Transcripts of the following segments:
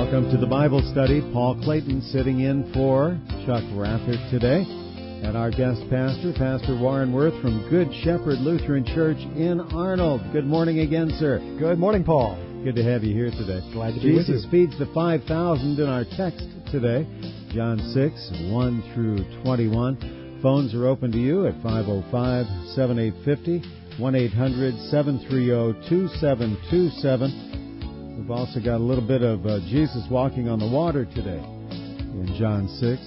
Welcome to the Bible study. Paul Clayton sitting in for Chuck Rathert today. And our guest pastor, Pastor Warren Worth from Good Shepherd Lutheran Church in Arnold. Good morning again, sir. Good morning, Paul. Good to have you here today. Glad to be with you. Jesus feeds the 5,000 in our text today. John 6, 1 through 21. Phones are open to you at 505-7850, 1-800-730-2727. We've also got a little bit of Jesus walking on the water today in John 6,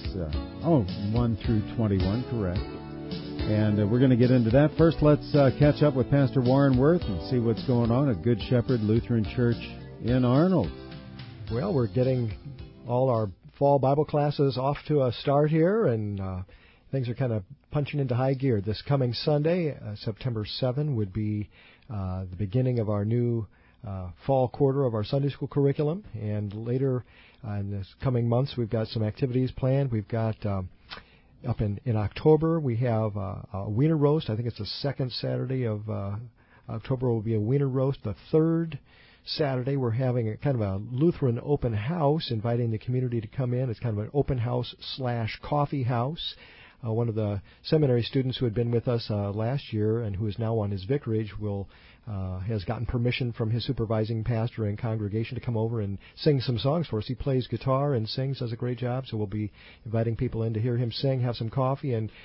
1 through 21, correct. And we're going to get into that. First, let's catch up with Pastor Warren Worth and see what's going on at Good Shepherd Lutheran Church in Arnold. Well, we're getting all our fall Bible classes off to a start here, and things are kind of punching into high gear. This coming Sunday, September 7, would be the beginning of our new fall quarter of our Sunday school curriculum, and later in this coming months we've got some activities planned. We've got up in October we have a Wiener Roast. I think it's the second Saturday of October will be a Wiener Roast. The third Saturday we're having a kind of a Lutheran open house, inviting the community to come in. It's kind of an open house / coffee house. One of the seminary students who had been with us last year and who is now on his vicarage has gotten permission from his supervising pastor and congregation to come over and sing some songs for us. He plays guitar and sings, does a great job, so we'll be inviting people in to hear him sing, have some coffee, and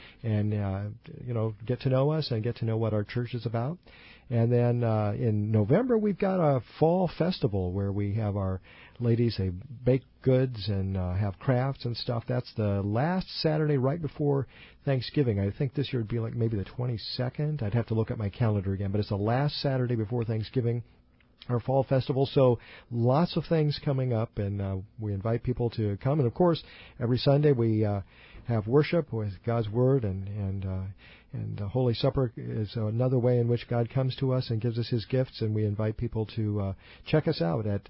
get to know us and get to know what our church is about. And then in November, we've got a fall festival where we have our ladies, they bake goods and have crafts and stuff. That's the last Saturday right before Thanksgiving. I think this year would be like maybe the 22nd. I'd have to look at my calendar again, but it's the last Saturday before Thanksgiving, our fall festival. So lots of things coming up, and we invite people to come. And, of course, every Sunday we have worship with God's Word, and Holy Supper is another way in which God comes to us and gives us His gifts, and we invite people to check us out at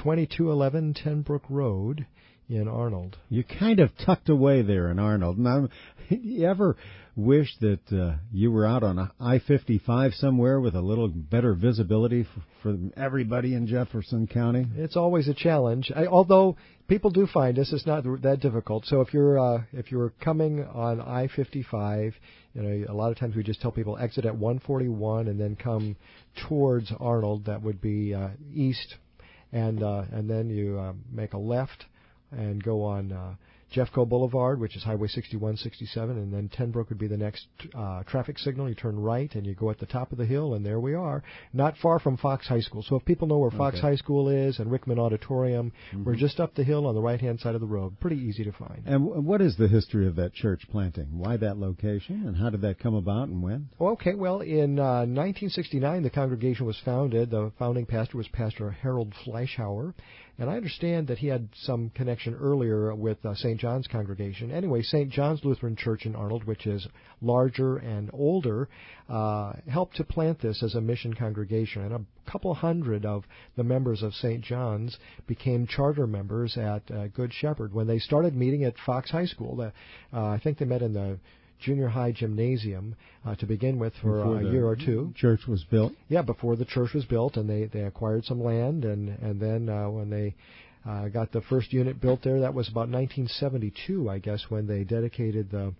2211 Tenbrook Road in Arnold. You're kind of tucked away there in Arnold. Now, you ever wish that you were out on I-55 somewhere with a little better visibility for everybody in Jefferson County? It's always a challenge, although people do find us. It's not that difficult. So if you're coming on I-55, a lot of times we just tell people exit at 141 and then come towards Arnold. That would be east, and then you make a left and go on Jeffco Boulevard, which is Highway 61, 67, and then Tenbrook would be the next traffic signal. You turn right, and you go at the top of the hill, and there we are, not far from Fox High School. So if people know where Fox High School is and Rickman Auditorium, we're just up the hill on the right-hand side of the road. Pretty easy to find. And what is the history of that church planting? Why that location, and how did that come about, and when? Okay, well, in 1969, the congregation was founded. The founding pastor was Pastor Harold Fleischhauer, and I understand that he had some connection earlier with St. John's congregation. Anyway, St. John's Lutheran Church in Arnold, which is larger and older, helped to plant this as a mission congregation. And a couple hundred of the members of St. John's became charter members at Good Shepherd when they started meeting at Fox High School. I think they met in the junior high gymnasium to begin with for a year or two. Church was built? Yeah, before the church was built, and they acquired some land, and then when they got the first unit built there, that was about 1972, I guess, when they dedicated the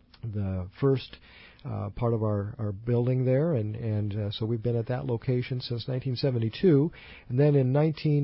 first part of our building there, and so we've been at that location since 1972, and then in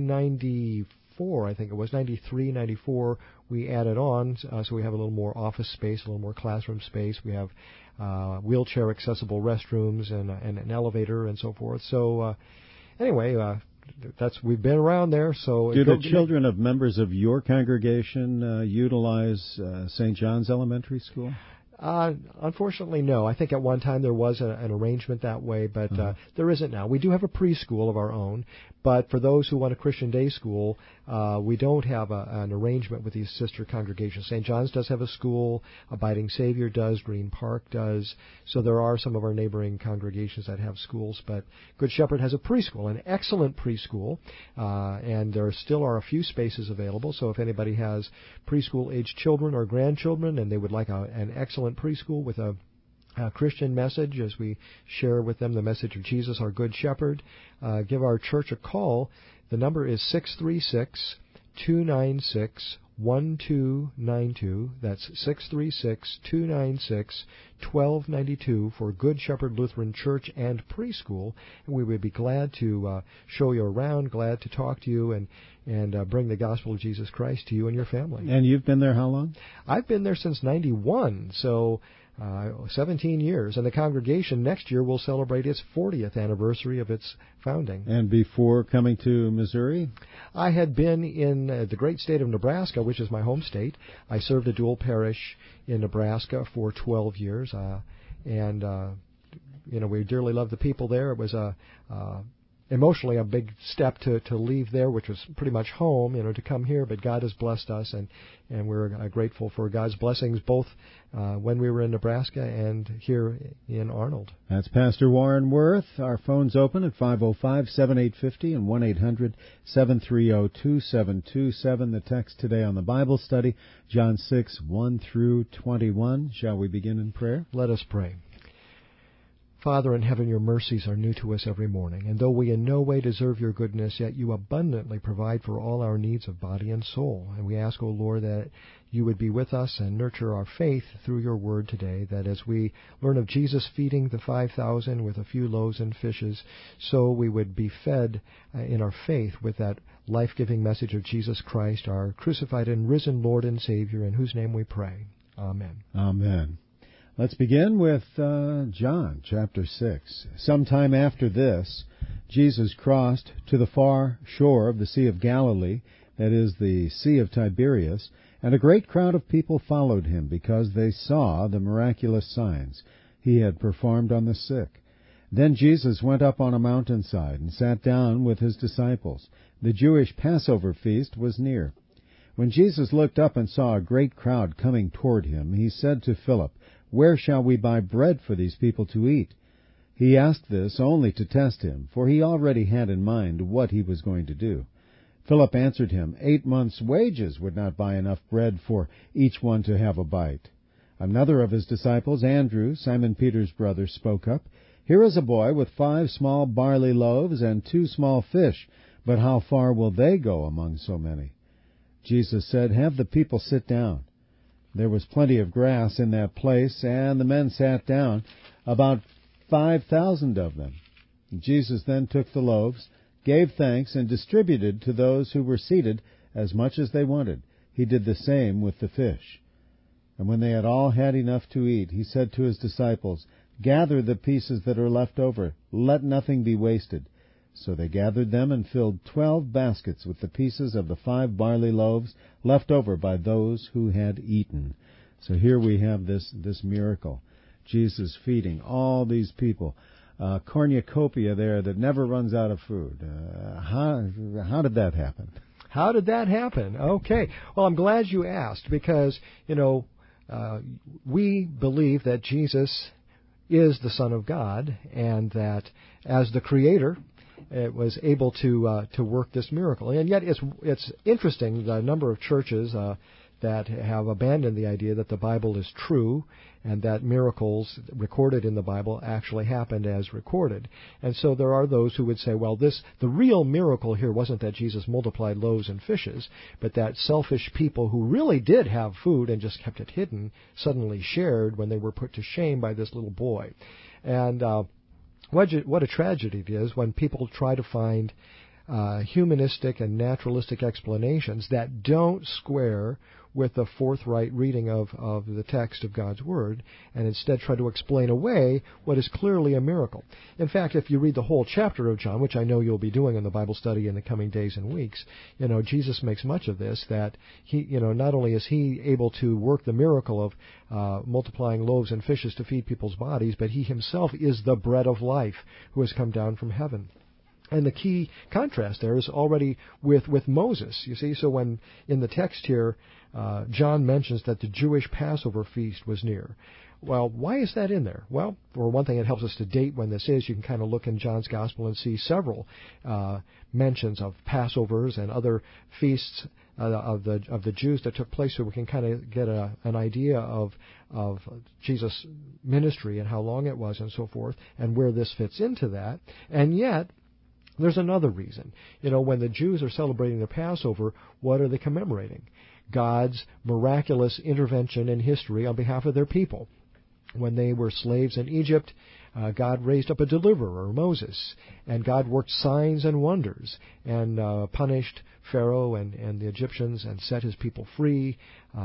1994, I think it was 93, 94, we added on, so we have a little more office space, a little more classroom space. We have wheelchair accessible restrooms and an elevator and so forth. So anyway, we've been around there. So do the children of members of your congregation utilize St. John's Elementary School? Unfortunately, no. I think at one time there was an arrangement that way, but there isn't now. We do have a preschool of our own, but for those who want a Christian day school, we don't have an arrangement with these sister congregations. St. John's does have a school, Abiding Savior does, Green Park does, so there are some of our neighboring congregations that have schools, but Good Shepherd has a preschool, an excellent preschool, and there still are a few spaces available, so if anybody has preschool-aged children or grandchildren and they would like an excellent preschool with a Christian message as we share with them the message of Jesus, our Good Shepherd, give our church a call. The number is 636-296-1292. That's 636-296-1292 for Good Shepherd Lutheran Church and Preschool. And we would be glad to show you around, glad to talk to you and bring the gospel of Jesus Christ to you and your family. And you've been there how long? I've been there since 91, so 17 years. And the congregation next year will celebrate its 40th anniversary of its founding. And before coming to Missouri? I had been in the great state of Nebraska, which is my home state. I served a dual parish in Nebraska for 12 years. We dearly loved the people there. It was emotionally a big step to leave there, which was pretty much home, to come here. But God has blessed us, and we're grateful for God's blessings both when we were in Nebraska and here in Arnold. That's Pastor Warren Worth. Our phone's open at 505-7850 and 1-800-730-2727. The text today on the Bible study, John 6, 1 through 21. Shall we begin in prayer? Let us pray. Father in heaven, your mercies are new to us every morning, and though we in no way deserve your goodness, yet you abundantly provide for all our needs of body and soul. And we ask, O Lord, that you would be with us and nurture our faith through your word today, that as we learn of Jesus feeding the 5,000 with a few loaves and fishes, so we would be fed in our faith with that life-giving message of Jesus Christ, our crucified and risen Lord and Savior, in whose name we pray. Amen. Amen. Let's begin with John chapter 6. Sometime after this, Jesus crossed to the far shore of the Sea of Galilee, that is, the Sea of Tiberias, and a great crowd of people followed him because they saw the miraculous signs he had performed on the sick. Then Jesus went up on a mountainside and sat down with his disciples. The Jewish Passover feast was near. When Jesus looked up and saw a great crowd coming toward him, he said to Philip, "Where shall we buy bread for these people to eat?" He asked this only to test him, for he already had in mind what he was going to do. Philip answered him, 8 months' wages would not buy enough bread for each one to have a bite. Another of his disciples, Andrew, Simon Peter's brother, spoke up, "Here is a boy with 5 small barley loaves and 2 small fish, but how far will they go among so many?" Jesus said, "Have the people sit down." There was plenty of grass in that place, and the men sat down, about 5,000 of them. Jesus then took the loaves, gave thanks, and distributed to those who were seated as much as they wanted. He did the same with the fish. And when they had all had enough to eat, he said to his disciples, "Gather the pieces that are left over. Let nothing be wasted." So they gathered them and filled 12 baskets with the pieces of the 5 barley loaves left over by those who had eaten. So here we have this miracle. Jesus feeding all these people. Cornucopia there that never runs out of food. How did that happen? How did that happen? Okay. Well, I'm glad you asked because, we believe that Jesus is the Son of God and that as the Creator, it was able to work this miracle. And yet it's interesting, the number of churches that have abandoned the idea that the Bible is true and that miracles recorded in the Bible actually happened as recorded. And so there are those who would say, well, the real miracle here wasn't that Jesus multiplied loaves and fishes, but that selfish people who really did have food and just kept it hidden suddenly shared when they were put to shame by this little boy. And what a tragedy it is when people try to find humanistic and naturalistic explanations that don't square with the forthright reading of the text of God's Word, and instead try to explain away what is clearly a miracle. In fact, if you read the whole chapter of John, which I know you'll be doing in the Bible study in the coming days and weeks, Jesus makes much of this, that he, not only is he able to work the miracle of multiplying loaves and fishes to feed people's bodies, but he himself is the bread of life who has come down from heaven. And the key contrast there is already with Moses, you see. So when in the text here, John mentions that the Jewish Passover feast was near. Well, why is that in there? Well, for one thing, it helps us to date when this is. You can kind of look in John's Gospel and see several mentions of Passovers and other feasts of the Jews that took place, so we can kind of get an idea of Jesus' ministry and how long it was and so forth, and where this fits into that. And yet, There's another reason. When the Jews are celebrating the Passover, what are they commemorating? God's miraculous intervention in history on behalf of their people. When they were slaves in Egypt, God raised up a deliverer, Moses, and God worked signs and wonders and punished Pharaoh and the Egyptians and set his people free.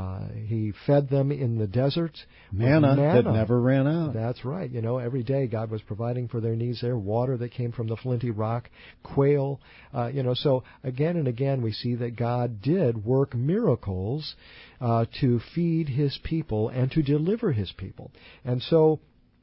He fed them in the desert. Manna that never ran out. That's right. Every day God was providing for their needs there. Water that came from the flinty rock, quail. So again and again we see that God did work miracles to feed his people and to deliver his people. And so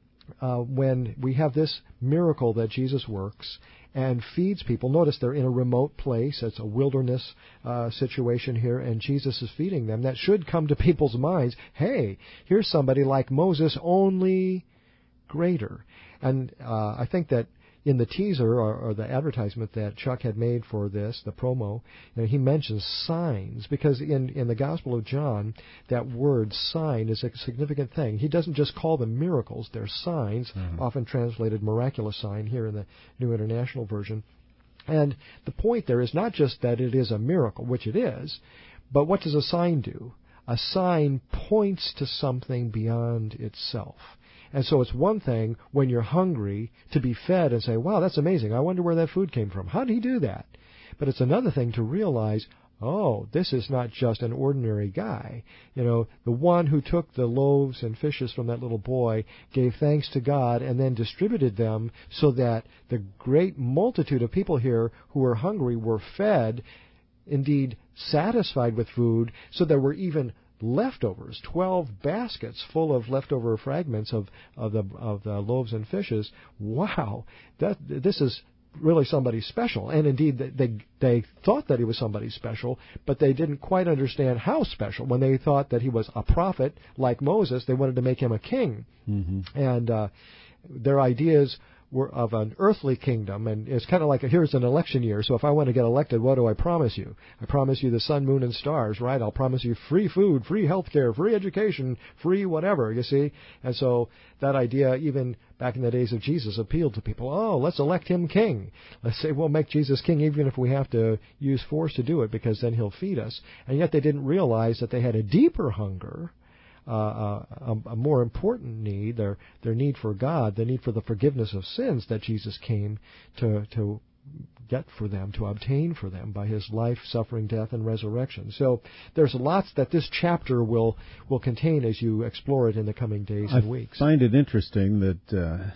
when we have this miracle that Jesus works and feeds people, notice they're in a remote place. It's a wilderness situation here, and Jesus is feeding them. That should come to people's minds. Hey, here's somebody like Moses, only greater. And I think that in the teaser or the advertisement that Chuck had made for this, the promo, he mentions signs, because in the Gospel of John, that word sign is a significant thing. He doesn't just call them miracles, they're signs, often translated miraculous sign here in the New International Version. And the point there is not just that it is a miracle, which it is, but what does a sign do? A sign points to something beyond itself. And so it's one thing when you're hungry to be fed and say, wow, that's amazing. I wonder where that food came from. How did he do that? But it's another thing to realize, oh, this is not just an ordinary guy. The one who took the loaves and fishes from that little boy, gave thanks to God, and then distributed them so that the great multitude of people here who were hungry were fed, indeed satisfied with food, so there were even leftovers, 12 baskets full of leftover fragments of the loaves and fishes. Wow, this is really somebody special. And indeed, they thought that he was somebody special, but they didn't quite understand how special. When they thought that he was a prophet like Moses, they wanted to make him a king. Mm-hmm. And their ideas were of an earthly kingdom, and it's kind of like here's an election year, so if I want to get elected, what do I promise you? I promise you the sun, moon, and stars, right? I'll promise you free food, free health care, free education, free whatever, you see? And so that idea, even back in the days of Jesus, appealed to people. Oh, let's elect him king. Let's say we'll make Jesus king even if we have to use force to do it, because then he'll feed us. And yet they didn't realize that they had a deeper hunger, a more important need, their need for God, the need for the forgiveness of sins that Jesus came to get for them, to obtain for them by his life, suffering, death, and resurrection. So there's lots that this chapter will contain as you explore it in the coming days and weeks. I find it interesting that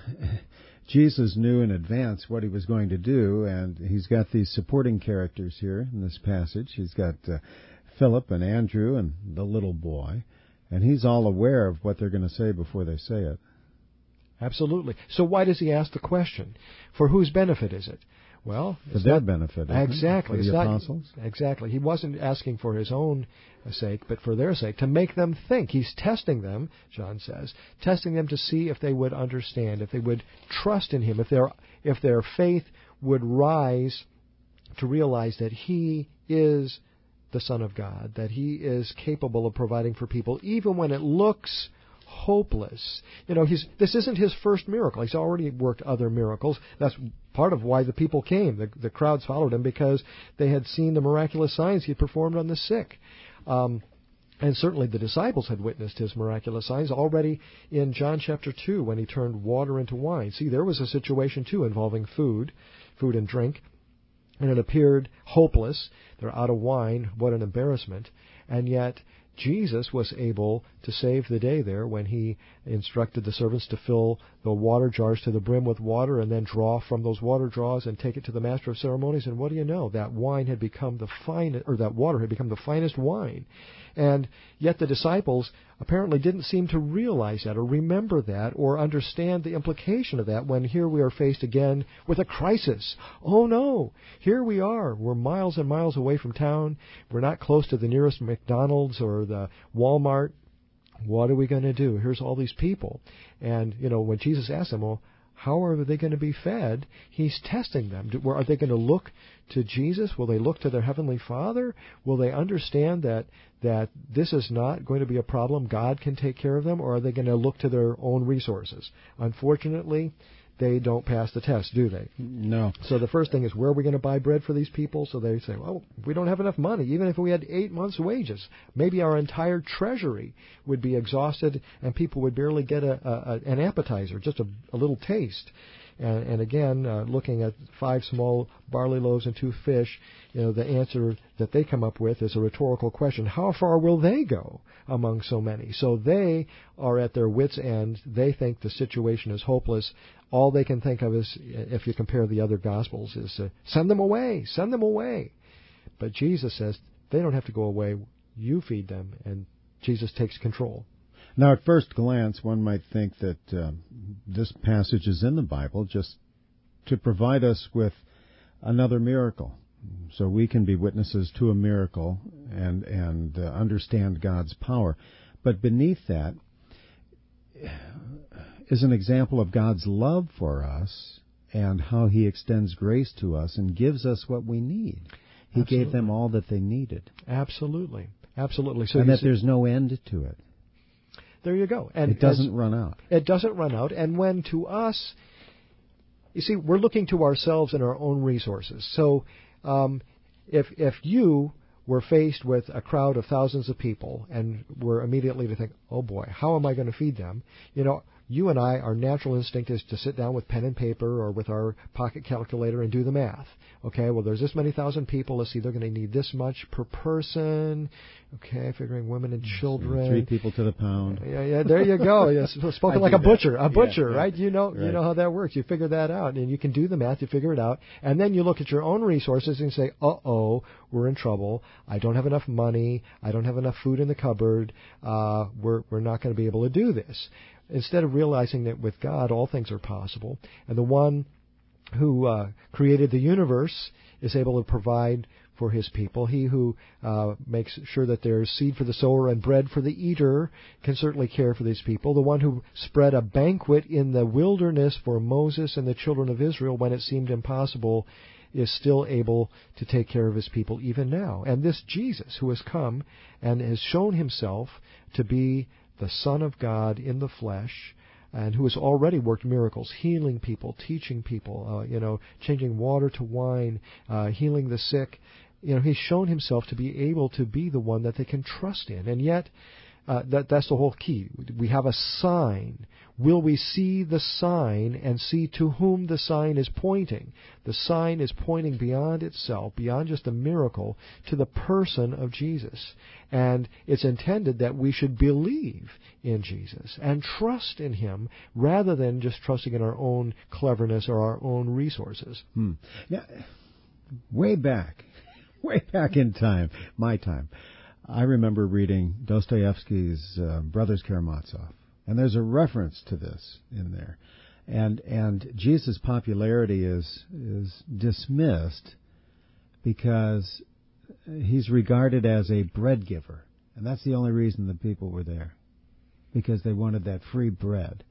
Jesus knew in advance what he was going to do, and he's got these supporting characters here in this passage. He's got Philip and Andrew and the little boy. And he's all aware of what they're going to say before they say it. Absolutely. So why does he ask the question? For whose benefit is it? Well, for their benefit. Exactly. For the apostles. Exactly. He wasn't asking for his own sake, but for their sake, to make them think. He's testing them, John says, testing them to see if they would understand, if they would trust in him, if their faith would rise to realize that he is the Son of God, that he is capable of providing for people, even when it looks hopeless. This isn't his first miracle. He's already worked other miracles. That's part of why the people came. The crowds followed him because they had seen the miraculous signs he performed on the sick. And certainly the disciples had witnessed his miraculous signs already in John chapter 2 when he turned water into wine. See, there was a situation too involving food and drink. And it appeared hopeless. They're out of wine. What an embarrassment. And yet Jesus was able to save the day there when he instructed the servants to fill the water jars to the brim with water and then draw from those water draws and take it to the master of ceremonies. And what do you know? That wine had become the finest, or that water had become the finest wine. And yet the disciples apparently didn't seem to realize that or remember that or understand the implication of that when here we are faced again with a crisis. Oh no, here we are. We're miles and miles away from town. We're not close to the nearest McDonald's or the Walmart. What are we going to do? Here's all these people. And, when Jesus asked them, well, how are they going to be fed? He's testing them. Are they going to look to Jesus? Will they look to their Heavenly Father? Will they understand that this is not going to be a problem? God can take care of them? Or are they going to look to their own resources? Unfortunately, they don't pass the test, do they? No. So the first thing is, where are we going to buy bread for these people? So they say, well, we don't have enough money. Even if we had 8 months' wages, maybe our entire treasury would be exhausted and people would barely get an appetizer, just a little taste. And again, looking at 5 small barley loaves and 2 fish, the answer that they come up with is a rhetorical question. How far will they go among so many? So they are at their wits' end. They think the situation is hopeless. All they can think of is, if you compare the other Gospels, is send them away, send them away. But Jesus says they don't have to go away. You feed them, and Jesus takes control. Now, at first glance, one might think that this passage is in the Bible just to provide us with another miracle, so we can be witnesses to a miracle and understand God's power. But beneath that is an example of God's love for us and how He extends grace to us and gives us what we need. He Absolutely. gave them all that they needed. Absolutely. Absolutely. So and that there's no end to it. There you go. And it doesn't run out. It doesn't run out. And when to us, you see, we're looking to ourselves and our own resources. So if you were faced with a crowd of thousands of people and were immediately to think, oh boy, how am I going to feed them? You and I, our natural instinct is to sit down with pen and paper or with our pocket calculator and do the math. Okay, well, there's this many thousand people. Let's see, they're going to need this much per person. Okay, figuring women and children. 3 people to the pound. Yeah, there you go. Yes, spoken like a butcher, yeah. Right? You know how that works. You figure that out, and you can do the math. You figure it out, and then you look at your own resources and say, "Uh-oh, we're in trouble. I don't have enough money. I don't have enough food in the cupboard. We're not going to be able to do this." Instead of realizing that with God all things are possible, and the one who created the universe is able to provide for His people. He who makes sure that there's seed for the sower and bread for the eater can certainly care for these people. The one who spread a banquet in the wilderness for Moses and the children of Israel when it seemed impossible is still able to take care of His people even now. And this Jesus who has come and has shown Himself to be the Son of God in the flesh, and who has already worked miracles, healing people, teaching people, changing water to wine, healing the sick. He's shown Himself to be able to be the one that they can trust in. And yet, that's the whole key. We have a sign. Will we see the sign and see to whom the sign is pointing? The sign is pointing beyond itself, beyond just a miracle, to the person of Jesus. And it's intended that we should believe in Jesus and trust in Him rather than just trusting in our own cleverness or our own resources. Now, way back in time, my time, I remember reading Dostoevsky's Brothers Karamazov, and there's a reference to this in there. And Jesus' popularity is dismissed because He's regarded as a bread giver. And that's the only reason the people were there, because they wanted that free bread.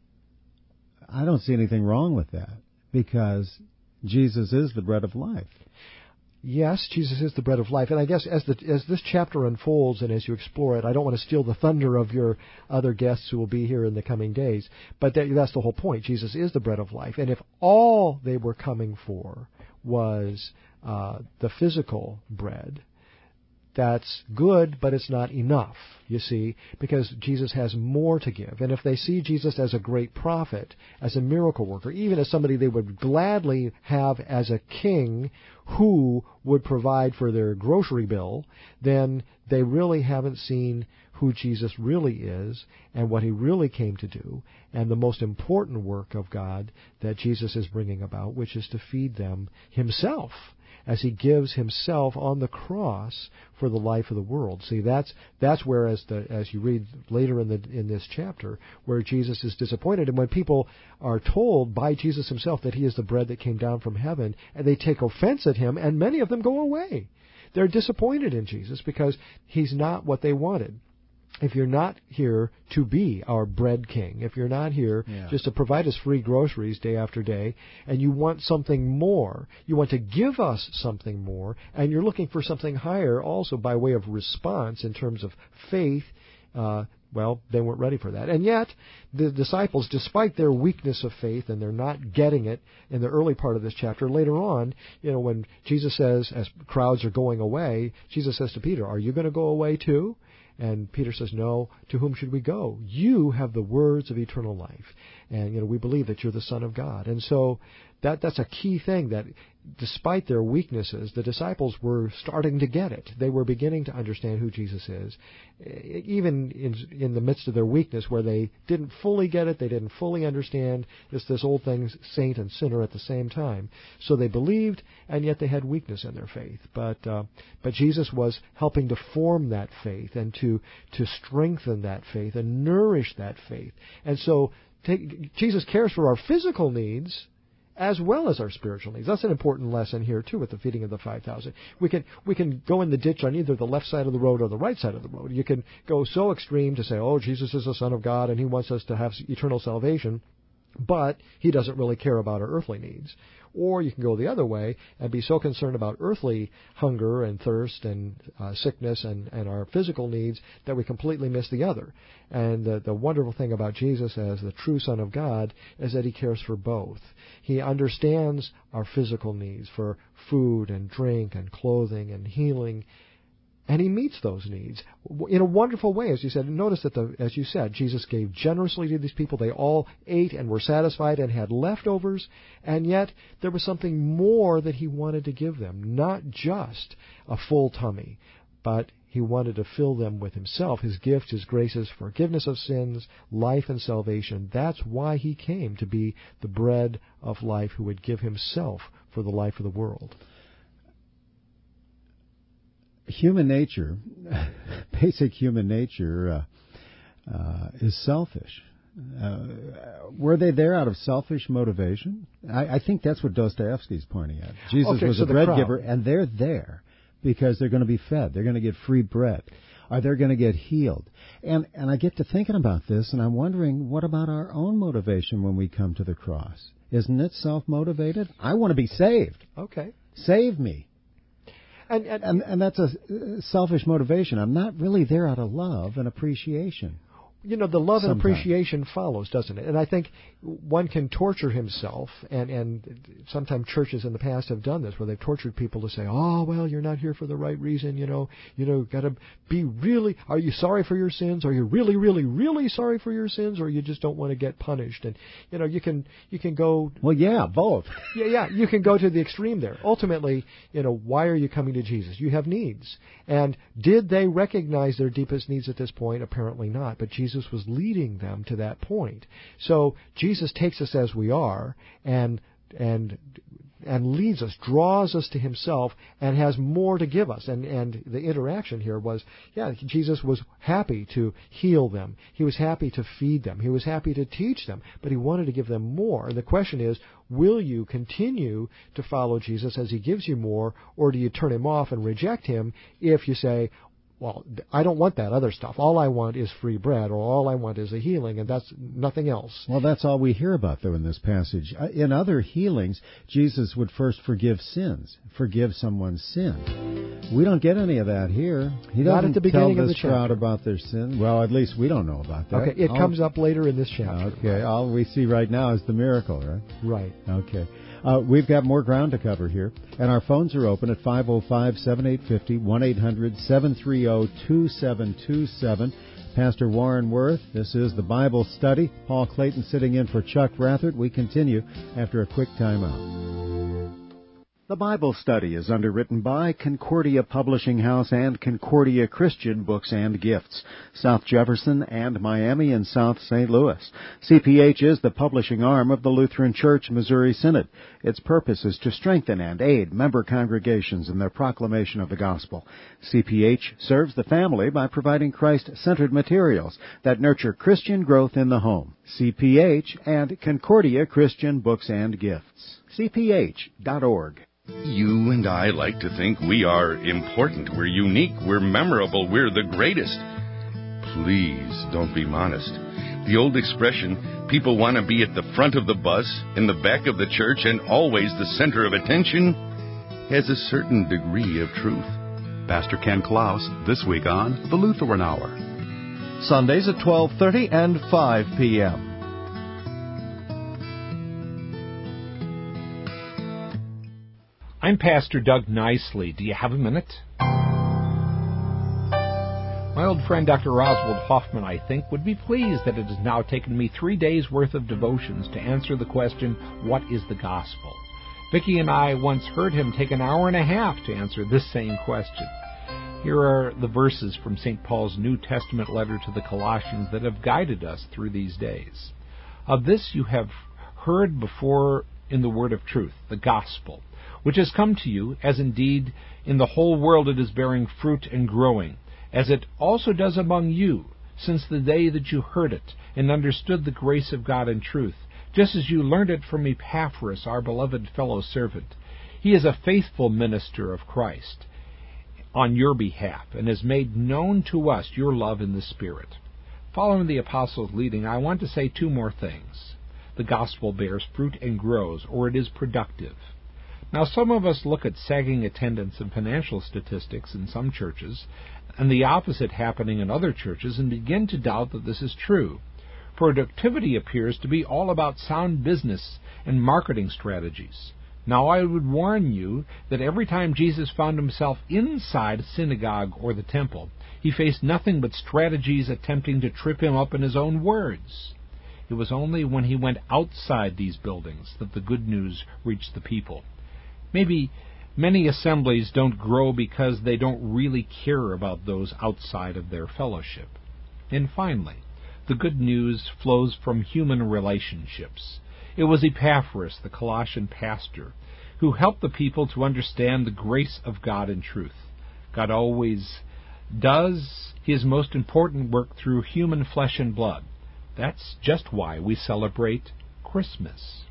I don't see anything wrong with that, because Jesus is the bread of life. Yes, Jesus is the bread of life. And I guess as this chapter unfolds and as you explore it, I don't want to steal the thunder of your other guests who will be here in the coming days, but that's the whole point. Jesus is the bread of life. And if all they were coming for was the physical bread, that's good, but it's not enough, you see, because Jesus has more to give. And if they see Jesus as a great prophet, as a miracle worker, even as somebody they would gladly have as a king who would provide for their grocery bill, then they really haven't seen who Jesus really is and what He really came to do, and the most important work of God that Jesus is bringing about, which is to feed them Himself, as He gives Himself on the cross for the life of the world. See, that's where, as you read later in this chapter, where Jesus is disappointed. And when people are told by Jesus Himself that He is the bread that came down from heaven, and they take offense at Him, and many of them go away. They're disappointed in Jesus because He's not what they wanted. If you're not here to be our bread king, if you're not here just to provide us free groceries day after day, and you want something more, you want to give us something more, and you're looking for something higher also by way of response in terms of faith, Well, they weren't ready for that. And yet, the disciples, despite their weakness of faith and they're not getting it in the early part of this chapter, later on, when Jesus says, as crowds are going away, Jesus says to Peter, "Are you going to go away too?" And Peter says, "No, to whom should we go? You have the words of eternal life. And, we believe that you're the Son of God." And so that's a key thing, that despite their weaknesses, the disciples were starting to get it. They were beginning to understand who Jesus is, even in the midst of their weakness, where they didn't fully get it, they didn't fully understand. It's this old thing, saint and sinner at the same time. So they believed, and yet they had weakness in their faith. But Jesus was helping to form that faith and to strengthen that faith and nourish that faith. And so Jesus cares for our physical needs as well as our spiritual needs. That's an important lesson here too with the feeding of the 5,000. We can go in the ditch on either the left side of the road or the right side of the road. You can go so extreme to say, "Oh, Jesus is the Son of God and He wants us to have eternal salvation," but He doesn't really care about our earthly needs. Or you can go the other way and be so concerned about earthly hunger and thirst and sickness and our physical needs that we completely miss the other. And the wonderful thing about Jesus as the true Son of God is that He cares for both. He understands our physical needs for food and drink and clothing and healing, and He meets those needs in a wonderful way, as you said. Notice that, as you said, Jesus gave generously to these people. They all ate and were satisfied and had leftovers, and yet there was something more that He wanted to give them, not just a full tummy, but He wanted to fill them with Himself, His gift, His graces, forgiveness of sins, life and salvation. That's why He came, to be the bread of life, who would give Himself for the life of the world. Human nature, basic human nature, is selfish. Were they there out of selfish motivation? I think that's what Dostoevsky's pointing at. Jesus was a bread giver, and they're there because they're going to be fed. They're going to get free bread. Or they're going to get healed. And I get to thinking about this, and I'm wondering, what about our own motivation when we come to the cross? Isn't it self-motivated? I want to be saved. Okay. Save me. And that's a selfish motivation. I'm not really there out of love and appreciation. The love and appreciation follows, doesn't it? And I think one can torture himself, and sometimes churches in the past have done this, where they've tortured people to say, "Oh, well, you're not here for the right reason, got to be really, are you sorry for your sins? Are you really, really, really sorry for your sins? Or you just don't want to get punished?" And, you can go... Well, yeah, both. Yeah, you can go to the extreme there. Ultimately, why are you coming to Jesus? You have needs. And did they recognize their deepest needs at this point? Apparently not, but Jesus was leading them to that point. So Jesus takes us as we are and leads us, draws us to Himself, and has more to give us. And the interaction here was, Jesus was happy to heal them. He was happy to feed them. He was happy to teach them, but He wanted to give them more. And the question is, will you continue to follow Jesus as He gives you more, or do you turn Him off and reject Him if you say, "Well, I don't want that other stuff. All I want is free bread, or all I want is a healing, and that's nothing else." Well, that's all we hear about, though, in this passage. In other healings, Jesus would first forgive someone's sin. We don't get any of that here. He doesn't Not at the beginning tell of the this crowd chapter about their sin. Well, at least we don't know about that. Okay, it comes up later in this chapter. Okay, all we see right now is the miracle, right? Right. Okay. We've got more ground to cover here, and our phones are open at 505-7850, 1-800-730-2727. Pastor Warren Worth, this is the Bible Study. Paul Clayton sitting in for Chuck Rathert. We continue after a quick time out. The Bible Study is underwritten by Concordia Publishing House and Concordia Christian Books and Gifts, South Jefferson and Miami and South St. Louis. CPH is the publishing arm of the Lutheran Church Missouri Synod. Its purpose is to strengthen and aid member congregations in their proclamation of the gospel. CPH serves the family by providing Christ-centered materials that nurture Christian growth in the home. CPH and Concordia Christian Books and Gifts. CPH.org. You and I like to think we are important, we're unique, we're memorable, we're the greatest. Please don't be modest. The old expression, people want to be at the front of the bus, in the back of the church, and always the center of attention, has a certain degree of truth. Pastor Ken Klaus, this week on The Lutheran Hour. Sundays at 12:30 and 5 p.m. I'm Pastor Doug Nicely. Do you have a minute? My old friend Dr. Oswald Hoffman, I think, would be pleased that it has now taken me 3 days' worth of devotions to answer the question, what is the gospel? Vicki and I once heard him take an hour and a half to answer this same question. Here are the verses from St. Paul's New Testament letter to the Colossians that have guided us through these days. Of this you have heard before in the word of truth, the gospel, which has come to you, as indeed in the whole world it is bearing fruit and growing, as it also does among you, since the day that you heard it and understood the grace of God in truth, just as you learned it from Epaphras, our beloved fellow servant. He is a faithful minister of Christ on your behalf, and has made known to us your love in the Spirit. Following the apostles' leading, I want to say 2 more things. The gospel bears fruit and grows, or it is productive. Now, some of us look at sagging attendance and financial statistics in some churches, and the opposite happening in other churches, and begin to doubt that this is true. Productivity appears to be all about sound business and marketing strategies. Now, I would warn you that every time Jesus found himself inside a synagogue or the temple, he faced nothing but strategies attempting to trip him up in his own words. It was only when he went outside these buildings that the good news reached the people. Maybe many assemblies don't grow because they don't really care about those outside of their fellowship. And finally, the good news flows from human relationships. It was Epaphras, the Colossian pastor, who helped the people to understand the grace of God in truth. God always does his most important work through human flesh and blood. That's just why we celebrate Christmas.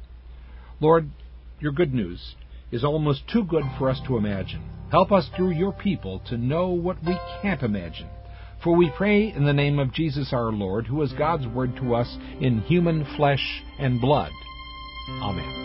Lord, your good news is almost too good for us to imagine. Help us through your people to know what we can't imagine. For we pray in the name of Jesus our Lord, who is God's word to us in human flesh and blood. Amen.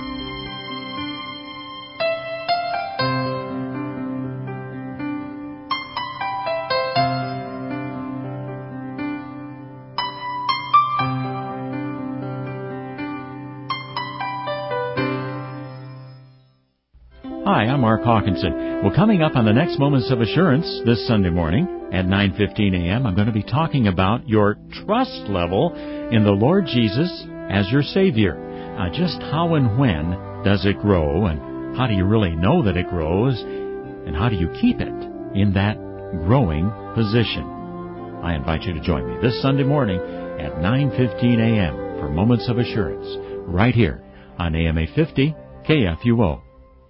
Hi, I'm Mark Hawkinson. Well, coming up on the next Moments of Assurance this Sunday morning at 9:15 a.m., I'm going to be talking about your trust level in the Lord Jesus as your Savior. Just how and when does it grow, and how do you really know that it grows, and how do you keep it in that growing position? I invite you to join me this Sunday morning at 9:15 a.m. for Moments of Assurance, right here on AM 850 KFUO.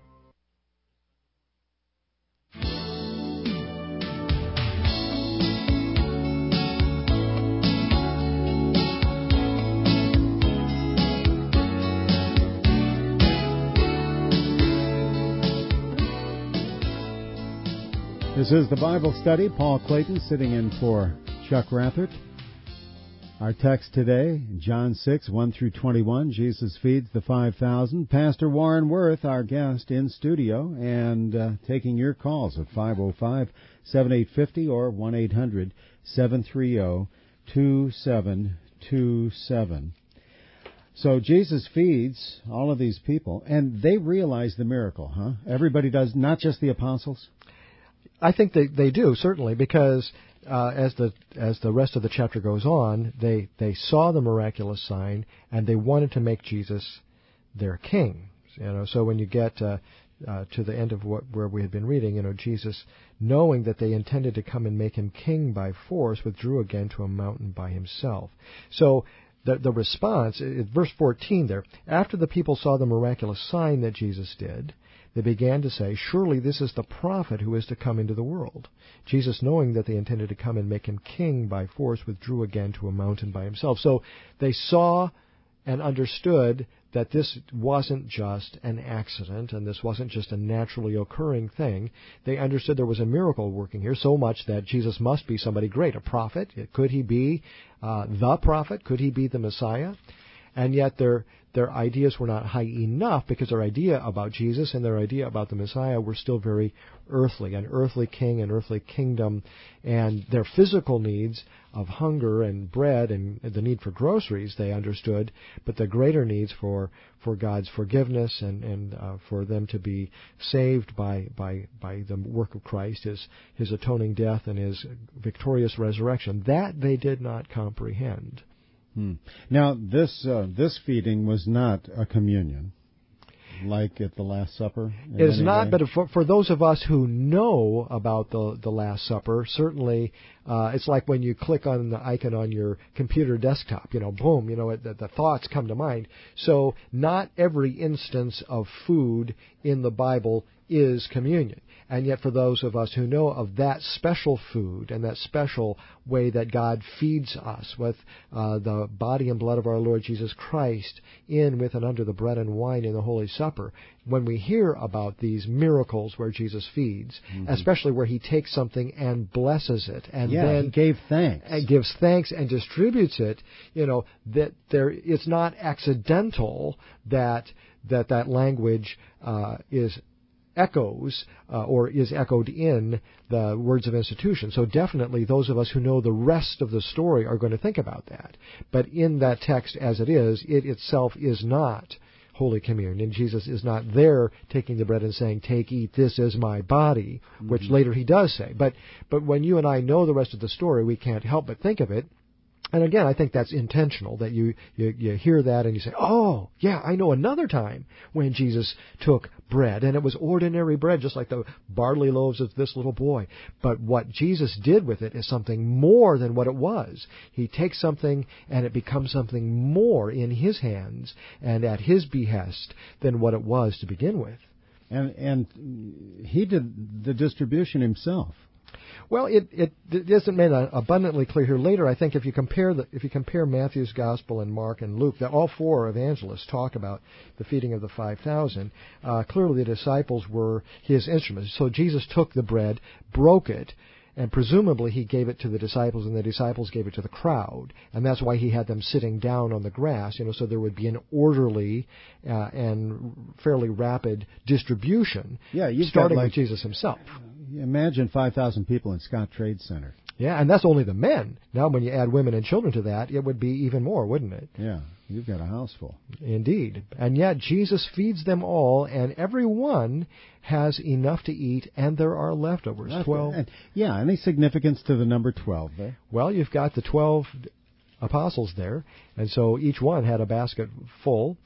This is the Bible Study. Paul Clayton sitting in for Chuck Rathert. Our text today, John 6, 1 through 21, Jesus feeds the 5,000. Pastor Warren Worth, our guest in studio, and taking your calls at 505-7850 or 1-800-730-2727. So Jesus feeds all of these people, and they realize the miracle, huh? Everybody does, not just the apostles? I think they do, certainly, because as the rest of the chapter goes on, they saw the miraculous sign and they wanted to make Jesus their king. So when you get to the end of where we had been reading, Jesus, knowing that they intended to come and make him king by force, withdrew again to a mountain by himself. So the response, verse 14 there, after the people saw the miraculous sign that Jesus did, they began to say, surely this is the prophet who is to come into the world. Jesus, knowing that they intended to come and make him king by force, withdrew again to a mountain by himself. So they saw and understood that this wasn't just an accident, and this wasn't just a naturally occurring thing. They understood there was a miracle working here, so much that Jesus must be somebody great, a prophet. Could he be the prophet? Could he be the Messiah? and yet their ideas were not high enough, because their idea about Jesus and their idea about the Messiah were still very earthly, an earthly king, an earthly kingdom, and their physical needs of hunger and bread and the need for groceries they understood, but the greater needs for God's forgiveness and for them to be saved by the work of Christ, his atoning death and his victorious resurrection, that they did not comprehend. Now, this feeding was not a communion, like at the Last Supper? It is not, but for those of us who know about the Last Supper, certainly it's like when you click on the icon on your computer desktop, boom, the thoughts come to mind. So not every instance of food in the Bible is communion. And yet for those of us who know of that special food and that special way that God feeds us with the body and blood of our Lord Jesus Christ in, with, and under the bread and wine in the Holy Supper, when we hear about these miracles where Jesus feeds, especially where he takes something and blesses it, and then he gave thanks. And gives thanks and distributes it, that it's not accidental that language is echoes or is echoed in the words of institution. So definitely those of us who know the rest of the story are going to think about that. But in that text as it itself is not Holy Communion. And Jesus is not there taking the bread and saying, "Take, eat, this is my body," which later he does say. But when you and I know the rest of the story, we can't help but think of it. And again, I think that's intentional, that you hear that and you say, "Oh, yeah, I know another time when Jesus took bread, and it was ordinary bread, just like the barley loaves of this little boy." But what Jesus did with it is something more than what it was. He takes something and it becomes something more in his hands and at his behest than what it was to begin with. And he did the distribution himself. Well, it isn't made abundantly clear here. Later, I think if you compare Matthew's Gospel and Mark and Luke, that all four evangelists talk about the feeding of the 5,000. Clearly, the disciples were his instruments. So Jesus took the bread, broke it, and presumably he gave it to the disciples, and the disciples gave it to the crowd. And that's why he had them sitting down on the grass, so there would be an orderly and fairly rapid distribution, starting with Jesus himself. Imagine 5,000 people in Scott Trade Center. Yeah, and that's only the men. Now, when you add women and children to that, it would be even more, wouldn't it? Yeah, you've got a house full. Indeed. And yet, Jesus feeds them all, and every one has enough to eat, and there are leftovers. 12. Any significance to the number 12 there? Well, you've got the 12 apostles there, and so each one had a basket full.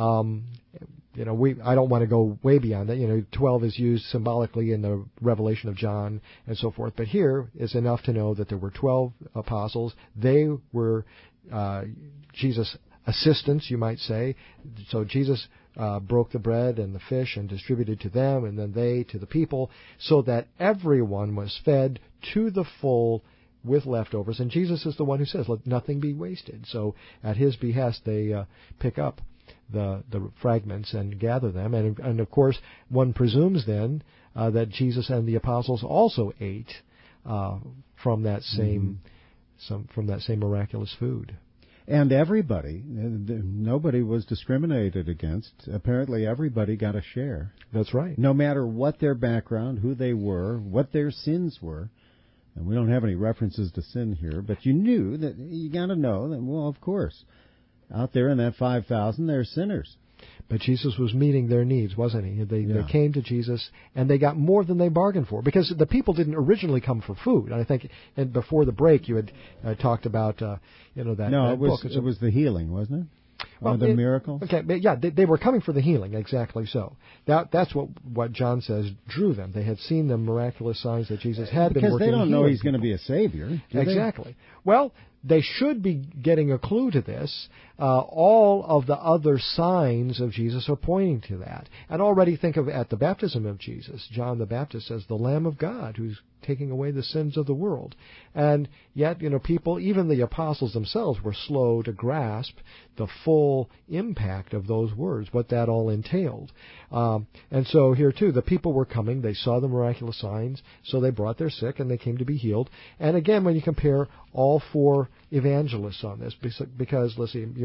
I don't want to go way beyond that. 12 is used symbolically in the Revelation of John and so forth. But here is enough to know that there were 12 apostles. They were Jesus' assistants, you might say. So Jesus broke the bread and the fish and distributed to them, and then they to the people, so that everyone was fed to the full with leftovers. And Jesus is the one who says, "Let nothing be wasted." So at his behest, they pick up the fragments and gather them, and of course one presumes then that Jesus and the apostles also ate from that same miraculous food. And everybody, nobody was discriminated against. Apparently everybody got a share. That's right. No matter what their background, who they were, what their sins were. And we don't have any references to sin here, but you knew that, you got to know that, well, of course, out there in that 5,000, they're sinners. But Jesus was meeting their needs, wasn't he? They came to Jesus, and they got more than they bargained for, because the people didn't originally come for food. And I think before the break you had talked about that. No, it was the healing, wasn't it? Or the miracle? Okay, but yeah, they were coming for the healing, exactly so. That's what John says drew them. They had seen the miraculous signs that Jesus had been working. Because they don't know he's going to be a savior. Exactly. Well, they should be getting a clue to this. All of the other signs of Jesus are pointing to that. And already think of at the baptism of Jesus, John the Baptist says, "The Lamb of God who's taking away the sins of the world." And yet, people, even the apostles themselves, were slow to grasp the full impact of those words, what that all entailed. And so here too, the people were coming, they saw the miraculous signs, so they brought their sick and they came to be healed. And again, when you compare all four evangelists on this, because let's see, you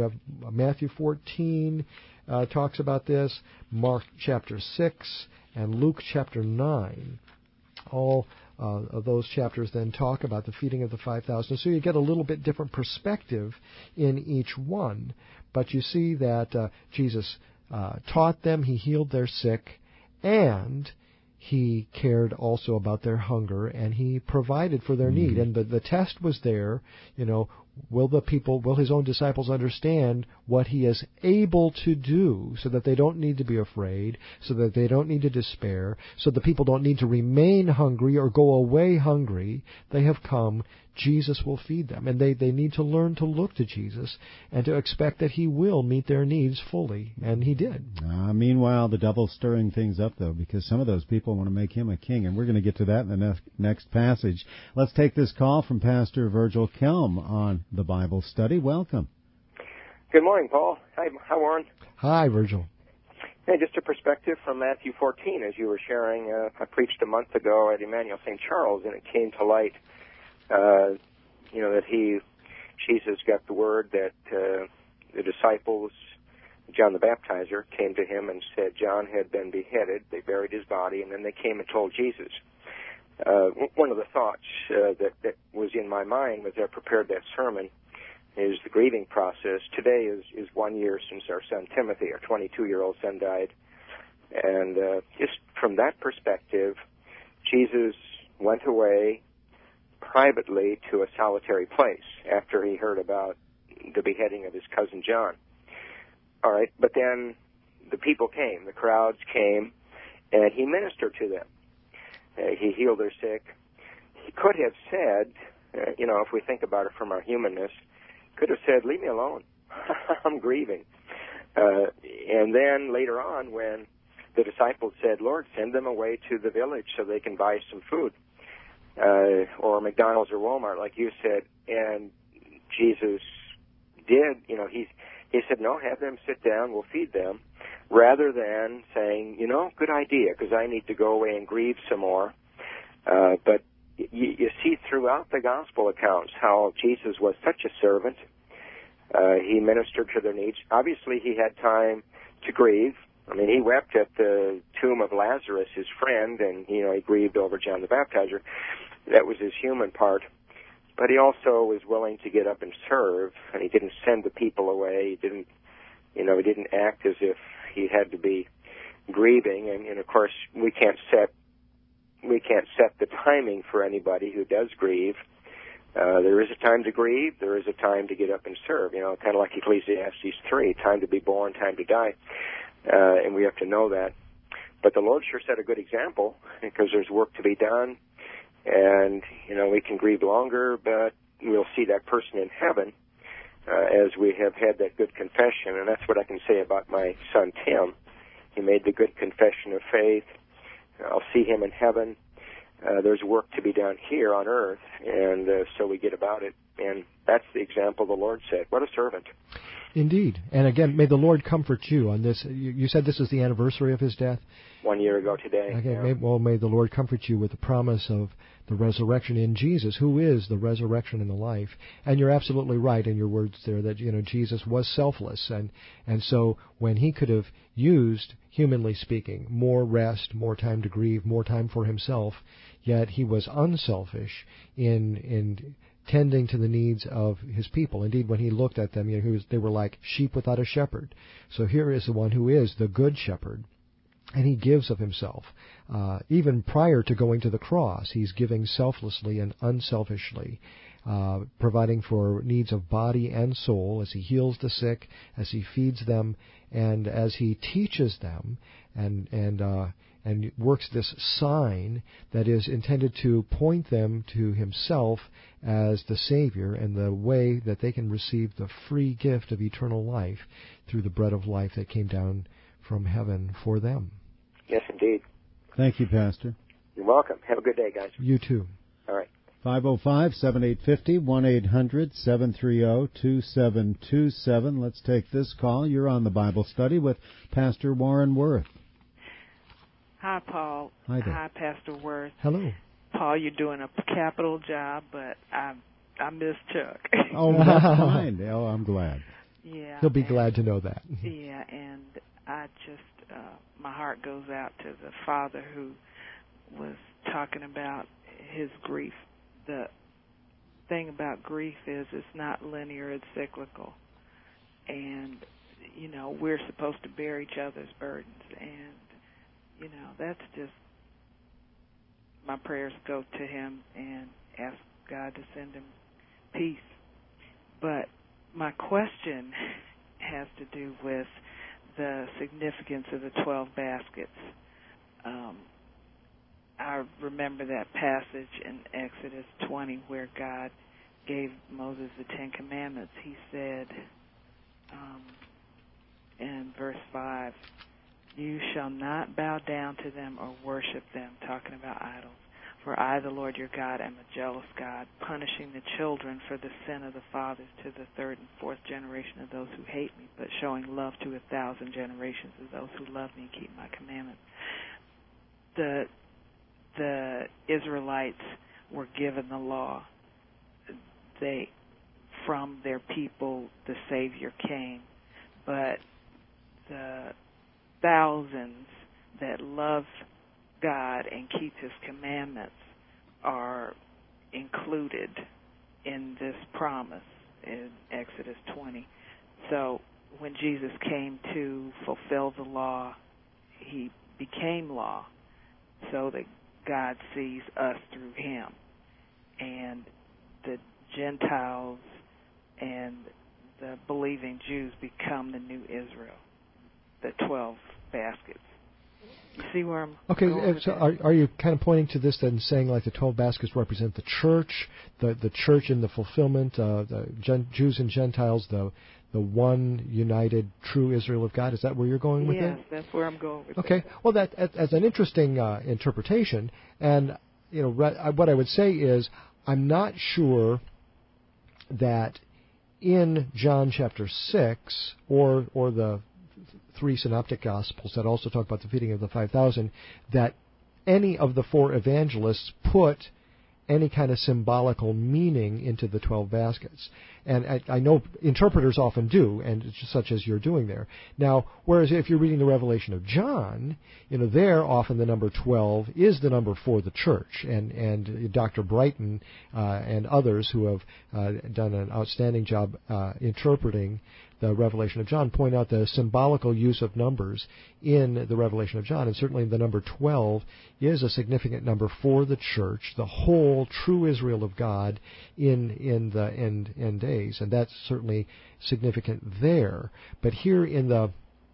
have Matthew 14 talks about this, Mark chapter 6, and Luke chapter 9. All of those chapters then talk about the feeding of the 5,000. So you get a little bit different perspective in each one. But you see that Jesus taught them, He healed their sick, and He cared also about their hunger, and He provided for their need. And the test was there, will His own disciples understand what He is able to do, so that they don't need to be afraid, so that they don't need to despair, so the people don't need to remain hungry or go away hungry. They have come. Jesus will feed them. And they need to learn to look to Jesus and to expect that He will meet their needs fully. And He did. Meanwhile, the devil's stirring things up, though, because some of those people want to make Him a king. And we're going to get to that in the next passage. Let's take this call from Pastor Virgil Kelm on the Bible study. Welcome. Good morning, Paul. Hi, Warren. Hi, Virgil. Hey, just a perspective from Matthew 14, as you were sharing. I preached a month ago at Emmanuel St. Charles, and it came to light that Jesus got the word that the disciples, John the Baptizer, came to him and said John had been beheaded. They buried his body, and then they came and told Jesus. One of the thoughts that was in my mind as I prepared that sermon is the grieving process. Today is 1 year since our son Timothy, our 22-year-old son, died. And just from that perspective, Jesus went away privately to a solitary place after he heard about the beheading of his cousin John. All right, but then the people came, the crowds came, and he ministered to them. He healed their sick. He could have said, if we think about it from our humanness, could have said, leave me alone. I'm grieving. And then later on, when the disciples said, Lord, send them away to the village so they can buy some food, or McDonald's or Walmart, like you said, and Jesus did, he said, no, have them sit down, we'll feed them, rather than saying, good idea, because I need to go away and grieve some more. But you see throughout the gospel accounts how Jesus was such a servant. He ministered to their needs. Obviously, he had time to grieve. I mean, he wept at the tomb of Lazarus, his friend, and, he grieved over John the Baptizer. That was his human part. But he also was willing to get up and serve, and he didn't send the people away. He didn't act as if he had to be grieving. And of course, we can't set the timing for anybody who does grieve. There is a time to grieve. There is a time to get up and serve. Kind of like Ecclesiastes 3, time to be born, time to die. And we have to know that. But the Lord sure set a good example, because there's work to be done. And, we can grieve longer, but we'll see that person in heaven as we have had that good confession. And that's what I can say about my son Tim. He made the good confession of faith. I'll see him in heaven. There's work to be done here on earth, and so we get about it. And that's the example the Lord set. What a servant. Indeed. And again, may the Lord comfort you on this. You said this is the anniversary of his death? 1 year ago today. Okay. Yeah. May the Lord comfort you with the promise of the resurrection in Jesus, who is the resurrection and the life. And you're absolutely right in your words there that, Jesus was selfless. And so when he could have used, humanly speaking, more rest, more time to grieve, more time for himself, yet he was unselfish in tending to the needs of his people. Indeed, when he looked at them, they were like sheep without a shepherd. So here is the one who is the good shepherd, and he gives of himself. Even prior to going to the cross, he's giving selflessly and unselfishly, providing for needs of body and soul as he heals the sick, as he feeds them, and as he teaches them, and works this sign that is intended to point them to himself as the Savior and the way that they can receive the free gift of eternal life through the bread of life that came down from heaven for them. Yes, indeed. Thank you, Pastor. You're welcome. Have a good day, guys. You too. All right. 505-7850, 1-800-730-2727. Let's take this call. You're on the Bible study with Pastor Warren Worth. Hi, Paul. Hi there. Hi, Pastor Worth. Hello. Paul, you're doing a capital job, but I miss Chuck. Oh, that's fine. Oh, I'm glad. Yeah. He'll be glad to know that. Yeah, and I just, my heart goes out to the father who was talking about his grief. The thing about grief is it's not linear, it's cyclical. And, you know, we're supposed to bear each other's burdens. And, you know, that's just, my prayers go to him and ask God to send him peace. But my question has to do with the significance of the 12 baskets. I remember that passage in Exodus 20 where God gave Moses the Ten Commandments. He said in verse 5, "You shall not bow down to them or worship them," talking about idols. "For I, the Lord your God, am a jealous God, punishing the children for the sin of the fathers to the third and fourth generation of those who hate me, but showing love to 1,000 generations of those who love me and keep my commandments." The Israelites were given the law. From their people, the Savior came. But the thousands that love God and keep His commandments are included in this promise in Exodus 20. So when Jesus came to fulfill the law, He became law so that God sees us through Him. And the Gentiles and the believing Jews become the new Israel, the 12 baskets. You see where I'm going? So are you kind of pointing to this then, saying like the 12 baskets represent the church, the church in the fulfillment, the Jews and Gentiles, the one united true Israel of God? Is that where you're going with it? Yes, that's where I'm going with it. Okay. Well, that's an interesting interpretation, and you know what I would say is I'm not sure that in John chapter 6 or the three synoptic gospels that also talk about the feeding of the 5,000, that any of the four evangelists put any kind of symbolical meaning into the 12 baskets. And I know interpreters often do, and such as you're doing there. Now, whereas if you're reading the Revelation of John, you know, there often the number 12 is the number for the church. And Dr. Brighton and others who have done an outstanding job interpreting the Revelation of John point out the symbolical use of numbers in the Revelation of John, and certainly the number 12 is a significant number for the church, the whole true Israel of God in the end days, and that's certainly significant there. But here in the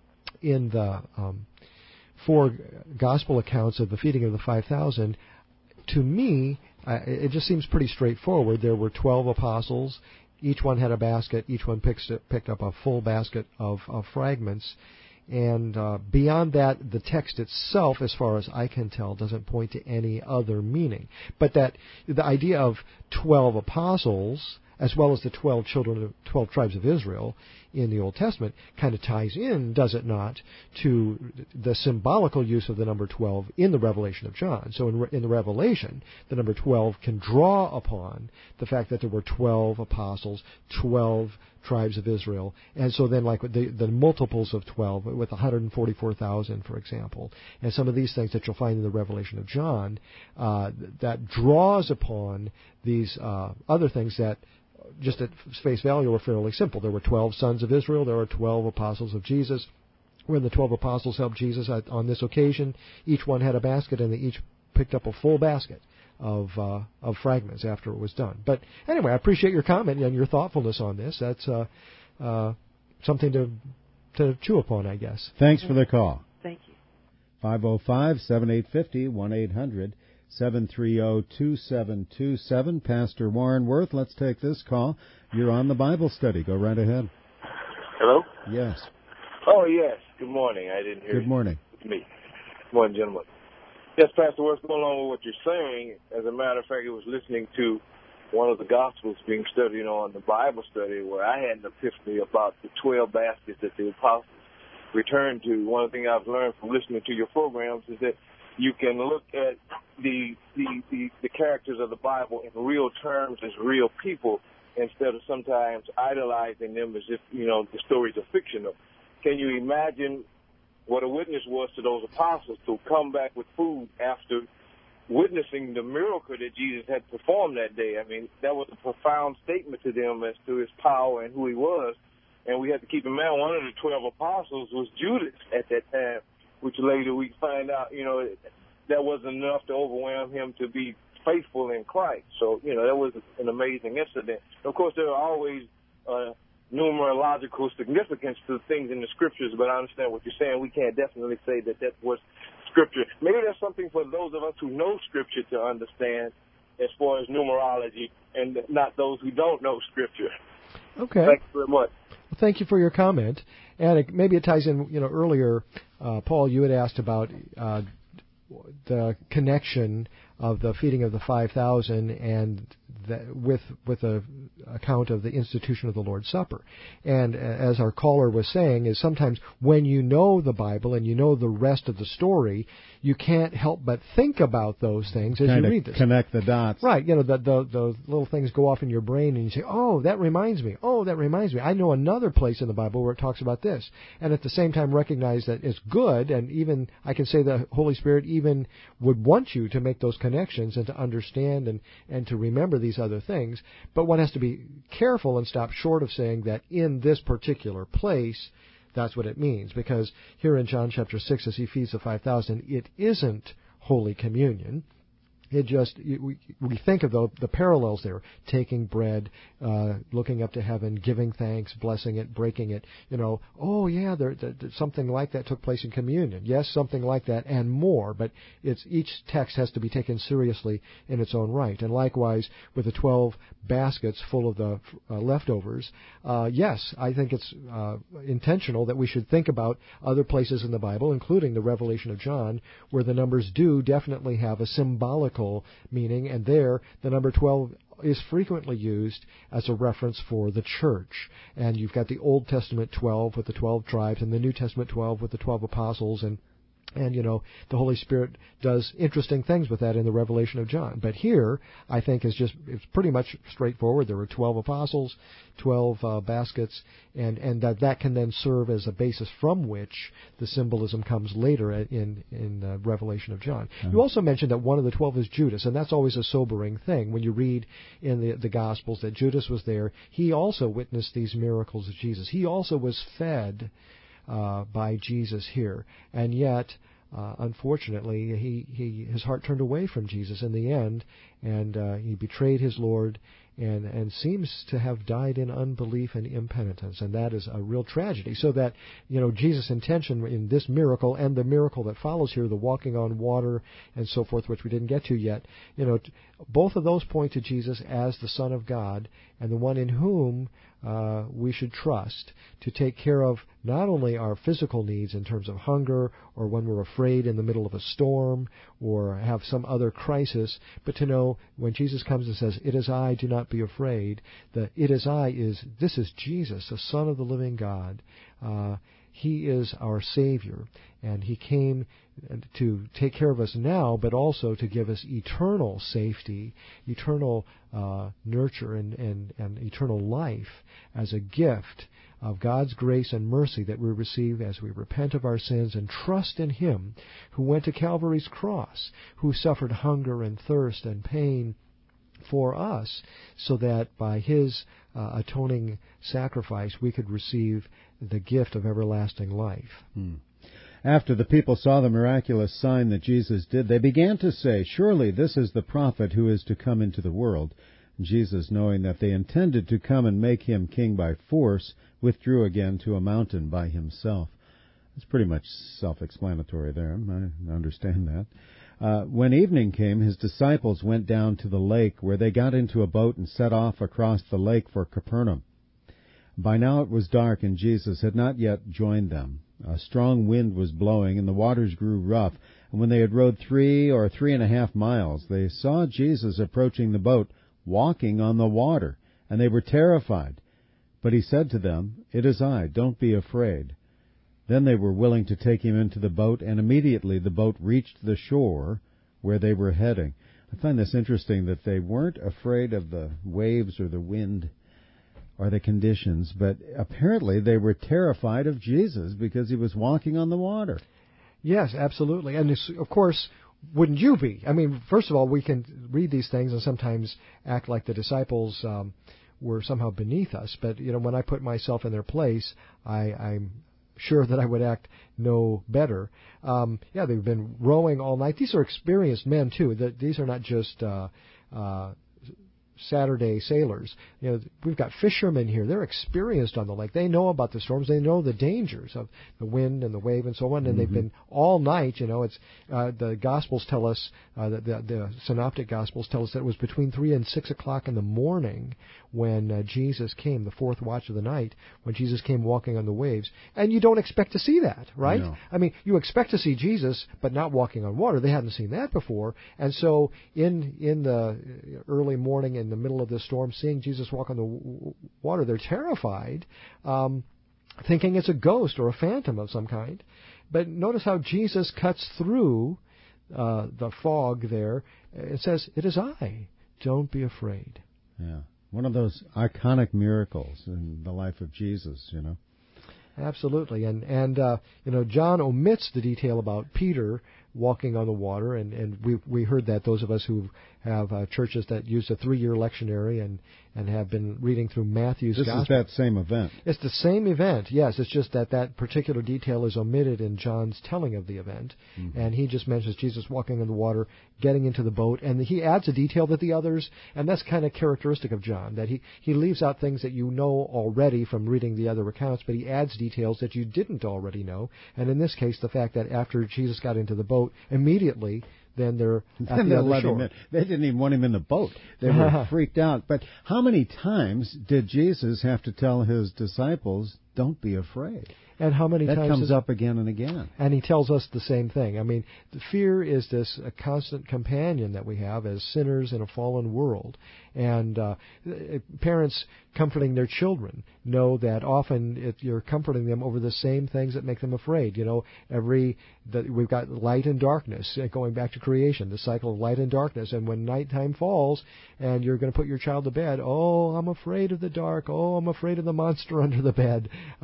four gospel accounts of the feeding of the 5,000, to me, it just seems pretty straightforward. There were 12 apostles. Each one had a basket. Each one picked up a full basket of fragments. And beyond that, the text itself, as far as I can tell, doesn't point to any other meaning. But that the idea of 12 apostles, as well as the 12 tribes of Israel in the Old Testament, kind of ties in, does it not, to the symbolical use of the number 12 in the Revelation of John. So in the Revelation, the number 12 can draw upon the fact that there were 12 apostles, 12 tribes of Israel, and so then like the multiples of 12, with 144,000, for example, and some of these things that you'll find in the Revelation of John, that draws upon these other things that just at face value were fairly simple. There were 12 sons of Israel. There were 12 apostles of Jesus. When the 12 apostles helped Jesus on this occasion, each one had a basket, and they each picked up a full basket of fragments after it was done. But anyway, I appreciate your comment and your thoughtfulness on this. That's something to chew upon, I guess. Thanks for the call. Thank you. 505-7850, 1-800-730-2727. Pastor Warren Worth, let's take this call. You're on the Bible study. Go right ahead. Hello? Yes. Oh, yes. Good morning. I didn't hear Good morning. It's me. Good morning, gentlemen. Yes, Pastor, what's going on with what you're saying? As a matter of fact, I was listening to one of the Gospels being studied on the Bible study where I had an epiphany about the 12 baskets that the apostles returned to. One thing I've learned from listening to your programs is that you can look at the characters of the Bible in real terms as real people instead of sometimes idolizing them as if, the stories are fictional. Can you imagine what a witness was to those apostles to come back with food after witnessing the miracle that Jesus had performed that day? I mean, that was a profound statement to them as to his power and who he was. And we have to keep in mind one of the 12 apostles was Judas at that time, which later we find out, that wasn't enough to overwhelm him to be faithful in Christ. So, that was an amazing incident. Of course, there are always numerological significance to things in the scriptures, but I understand what you're saying. We can't definitely say that was scripture. Maybe that's something for those of us who know scripture to understand as far as numerology, and not those who don't know scripture. Okay. Thank you very much. Well, thank you for your comment. And maybe it ties in, earlier, Paul, you had asked about the connection of the feeding of the 5,000 and with the account of the institution of the Lord's Supper. And as our caller was saying, is sometimes when you know the Bible and you know the rest of the story, you can't help but think about those things as you read this. Connect the dots. Right. The little things go off in your brain and you say, oh, that reminds me. Oh, that reminds me. I know another place in the Bible where it talks about this. And at the same time recognize that it's good, and even I can say the Holy Spirit even would want you to make those connections and to understand and to remember these other things. But one has to be careful and stop short of saying that in this particular place that's what it means, because here in John chapter 6, as he feeds the 5,000, it isn't Holy Communion. It just, we think of the parallels there, taking bread, looking up to heaven, giving thanks, blessing it, breaking it. Oh yeah, something like that took place in communion. Yes, something like that and more, but each text has to be taken seriously in its own right. And likewise, with the 12 baskets full of the leftovers, yes, I think it's intentional that we should think about other places in the Bible, including the Revelation of John, where the numbers do definitely have a symbolical meaning, and there the number 12 is frequently used as a reference for the church. And you've got the Old Testament 12 with the 12 tribes, and the New Testament 12 with the 12 apostles, and the Holy Spirit does interesting things with that in the Revelation of John. But here, I think, it's pretty much straightforward. There were 12 apostles, 12 baskets, and that can then serve as a basis from which the symbolism comes later in the Revelation of John. Mm-hmm. You also mentioned that one of the 12 is Judas, and that's always a sobering thing. When you read in the Gospels that Judas was there, he also witnessed these miracles of Jesus. He also was fed by Jesus here, and yet, unfortunately, his heart turned away from Jesus in the end, and he betrayed his Lord, and seems to have died in unbelief and impenitence, and that is a real tragedy. So that Jesus' intention in this miracle and the miracle that follows here, the walking on water and so forth, which we didn't get to yet, both of those point to Jesus as the Son of God and the one in whom we should trust to take care of not only our physical needs in terms of hunger or when we're afraid in the middle of a storm or have some other crisis, but to know when Jesus comes and says, "It is I, do not be afraid," the "it is I" this is Jesus, the Son of the living God. He is our Savior, and He came to take care of us now, but also to give us eternal safety, eternal nurture, and eternal life as a gift of God's grace and mercy that we receive as we repent of our sins and trust in Him who went to Calvary's cross, who suffered hunger and thirst and pain for us, so that by His atoning sacrifice we could receive the gift of everlasting life. After the people saw the miraculous sign that Jesus did, they began to say, "Surely this is the prophet who is to come into the world." And Jesus, knowing that they intended to come and make Him king by force, withdrew again to a mountain by Himself. It's pretty much self-explanatory there. I understand that. When evening came, His disciples went down to the lake, where they got into a boat and set off across the lake for Capernaum. By now it was dark, and Jesus had not yet joined them. A strong wind was blowing, and the waters grew rough. And when they had rowed 3 or 3.5 miles, they saw Jesus approaching the boat, walking on the water, and they were terrified. But He said to them, "It is I, don't be afraid." Then they were willing to take Him into the boat, and immediately the boat reached the shore where they were heading. I find this interesting, that they weren't afraid of the waves or the wind. or the conditions, but apparently they were terrified of Jesus because he was walking on the water. Yes, absolutely. And of course, wouldn't you be? I mean, first of all, we can read these things and sometimes act like the disciples were somehow beneath us. But, when I put myself in their place, I'm sure that I would act no better. They've been rowing all night. These are experienced men, too. These are not just Saturday sailors. We've got fishermen here. They're experienced on the lake. They know about the storms. They know the dangers of the wind and the wave and so on. And they've been all night. It's the Gospels tell us the Synoptic Gospels tell us that it was between 3 and 6 o'clock in the morning when Jesus came, the fourth watch of the night, when Jesus came walking on the waves. And you don't expect to see that, right? No. I mean, you expect to see Jesus, but not walking on water. They hadn't seen that before. And so in the early morning, in the middle of the storm, seeing Jesus walk on the water, they're terrified, thinking it's a ghost or a phantom of some kind. But notice how Jesus cuts through the fog there. It says, "It is I. Don't be afraid." Yeah. One of those iconic miracles in the life of Jesus, Absolutely. And John omits the detail about Peter walking on the water, and we heard that, those of us who have churches that use a 3-year lectionary and have been reading through Matthew's Gospel. This is that same event. It's the same event, yes. It's just that particular detail is omitted in John's telling of the event. Mm-hmm. And he just mentions Jesus walking on the water, getting into the boat, and he adds a detail that the others, and that's kind of characteristic of John, that he leaves out things that you know already from reading the other accounts, but he adds details that you didn't already know. And in this case, the fact that after Jesus got into the boat, immediately then they're at the other shore. They didn't even want him in the boat. They were freaked out. But how many times did Jesus have to tell his disciples, "Don't be afraid"? And how many times that comes up again and again? And he tells us the same thing. I mean, the fear is this a constant companion that we have as sinners in a fallen world. And parents comforting their children know that often you're comforting them over the same things that make them afraid. We've got light and darkness, going back to creation, the cycle of light and darkness. And when nighttime falls and you're going to put your child to bed, "Oh, I'm afraid of the dark. Oh, I'm afraid of the monster under the bed."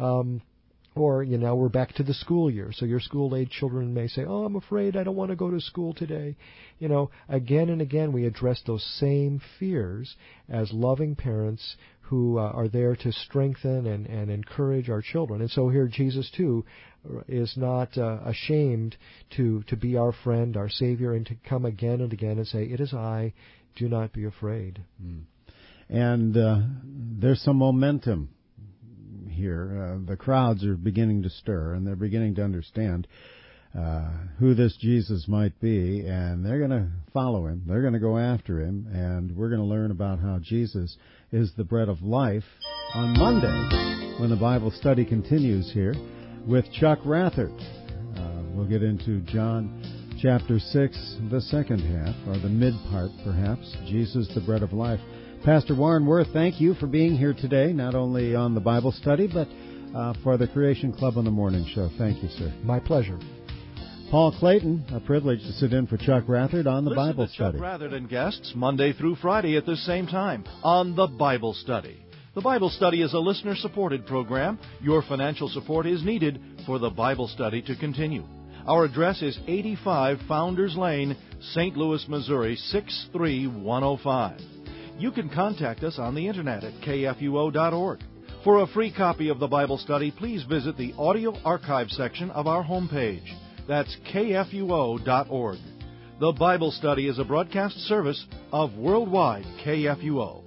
Or, we're back to the school year. So your school-age children may say, "Oh, I'm afraid I don't want to go to school today." Again and again we address those same fears as loving parents who are there to strengthen and encourage our children. And so here Jesus, too, is not ashamed to be our friend, our Savior, and to come again and again and say, "It is I, do not be afraid." And there's some momentum here. The crowds are beginning to stir, and they're beginning to understand who this Jesus might be, and they're going to follow him. They're going to go after him, and we're going to learn about how Jesus is the bread of life on Monday when the Bible study continues here with Chuck Rathert. We'll get into John chapter 6, the second half, or the mid part perhaps, Jesus the bread of life. Pastor Warren Worth, thank you for being here today, not only on the Bible study, but for the Creation Club on the Morning Show. Thank you, sir. My pleasure. Paul Clayton, a privilege to sit in for Chuck Rathert on the Bible study. Chuck Rathert and guests Monday through Friday at the same time on the Bible study. The Bible study is a listener-supported program. Your financial support is needed for the Bible study to continue. Our address is 85 Founders Lane, St. Louis, Missouri, 63105. You can contact us on the Internet at kfuo.org. For a free copy of the Bible study, please visit the audio archive section of our homepage. That's kfuo.org. The Bible study is a broadcast service of Worldwide KFUO.